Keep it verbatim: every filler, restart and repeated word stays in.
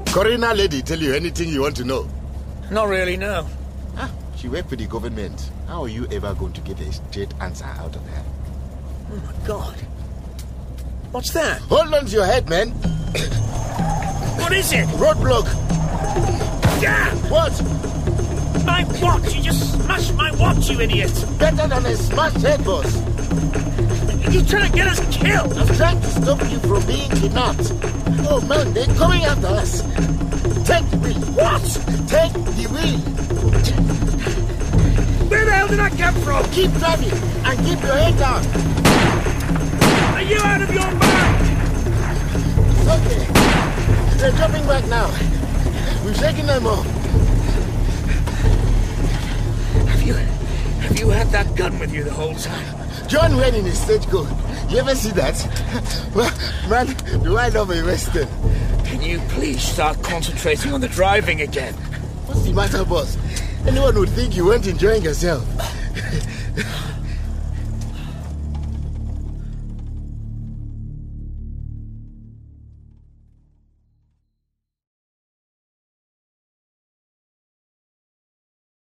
Corina lady tell you anything you want to know? Not really, no. Ah, she worked for the government. How are you ever going to get a straight answer out of her? Oh my God. What's that? Hold on to your head, man. What is it? Roadblock. Damn! What? My watch! You just smashed my watch, you idiot! Better than a smashed head, boss. You're trying to get us killed! I'm trying to stop you from being kidnapped. Oh man, they're coming after us. Take the wheel. What? Take the wheel. Where the hell did I come from? Keep driving and keep your head down. Are you out of your mind? Okay. They're dropping back now. We've shaken them off. Have you... have you had that gun with you the whole time? John Wayne in his stagecoach. You ever see that? Well, man, do I love a western? Can you please start concentrating on the driving again? What's the matter, boss? Anyone would think you weren't enjoying yourself.